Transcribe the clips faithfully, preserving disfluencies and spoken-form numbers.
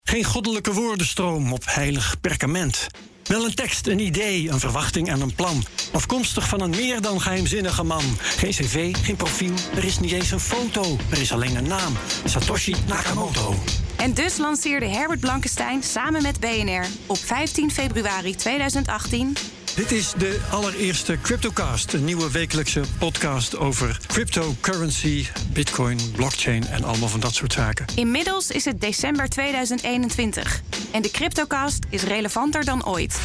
Geen goddelijke woordenstroom op heilig perkament. Wel een tekst, een idee, een verwachting en een plan. Afkomstig van een meer dan geheimzinnige man. Geen cv, geen profiel, er is niet eens een foto. Er is alleen een naam, Satoshi Nakamoto. En dus lanceerde Herbert Blankenstein samen met B N R op vijftien februari tweeduizend achttien... Dit is de allereerste CryptoCast, een nieuwe wekelijkse podcast over cryptocurrency, bitcoin, blockchain en allemaal van dat soort zaken. Inmiddels is het december tweeduizend eenentwintig en de CryptoCast is relevanter dan ooit.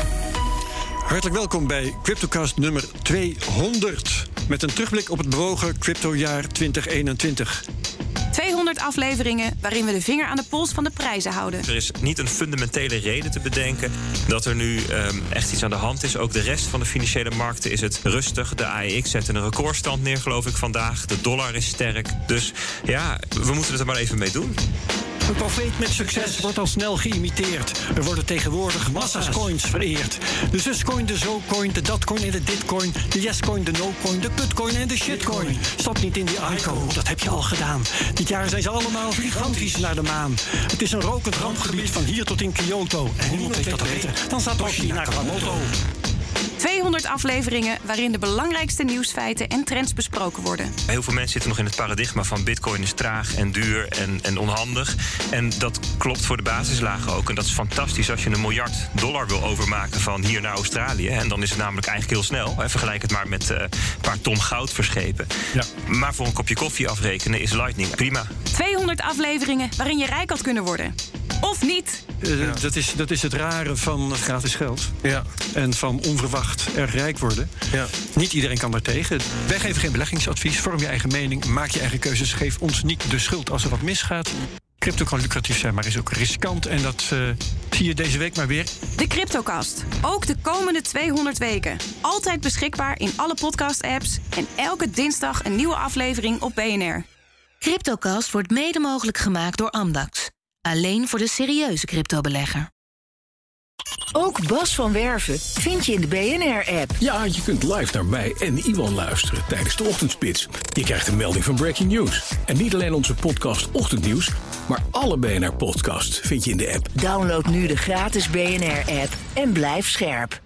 Hartelijk welkom bij CryptoCast nummer tweehonderd. Met een terugblik op het bewogen cryptojaar twintig eenentwintig. tweehonderd afleveringen waarin we de vinger aan de pols van de prijzen houden. Er is niet een fundamentele reden te bedenken dat er nu um, echt iets aan de hand is. Ook de rest van de financiële markten is het rustig. De A E X zet een recordstand neer, geloof ik, vandaag. De dollar is sterk. Dus ja, we moeten het er maar even mee doen. Een profeet met succes wordt al snel geïmiteerd. Er worden tegenwoordig massa's coins vereerd. De zuscoin, de zo-coin, de dat-coin en de dit-coin. De yes-coin, de no-coin, de kutcoin en de shitcoin. Stap niet in die I C O, dat heb je al gedaan. Dit jaar zijn ze allemaal gigantisch naar de maan. Het is een rokend rampgebied van hier tot in Kyoto. En niemand weet dat beter dan Satoshi Nakamoto. tweehonderd afleveringen waarin de belangrijkste nieuwsfeiten en trends besproken worden. Heel veel mensen zitten nog in het paradigma van bitcoin is traag en duur en, en onhandig. En dat klopt voor de basislagen ook. En dat is fantastisch als je een miljard dollar wil overmaken van hier naar Australië. En dan is het namelijk eigenlijk heel snel. Vergelijk het maar met uh, een paar ton goud verschepen. Ja. Maar voor een kopje koffie afrekenen is Lightning prima. tweehonderd afleveringen waarin je rijk had kunnen worden. Of niet. Uh, ja. dat, is, dat is het rare van gratis geld. Ja. En van onverwacht erg rijk worden. Ja. Niet iedereen kan daar tegen. Wij geven geen beleggingsadvies. Vorm je eigen mening. Maak je eigen keuzes. Geef ons niet de schuld als er wat misgaat. Crypto kan lucratief zijn, maar is ook riskant. En dat uh, zie je deze week maar weer. De CryptoCast. Ook de komende tweehonderd weken. Altijd beschikbaar in alle podcast-apps. En elke dinsdag een nieuwe aflevering op B N R. CryptoCast wordt mede mogelijk gemaakt door Amdax. Alleen voor de serieuze cryptobelegger. Ook Bas van Werven vind je in de B N R-app. Ja, je kunt live naar mij en Iwan luisteren tijdens de ochtendspits. Je krijgt een melding van Breaking News. En niet alleen onze podcast Ochtendnieuws, maar alle B N R-podcasts vind je in de app. Download nu de gratis B N R-app en blijf scherp.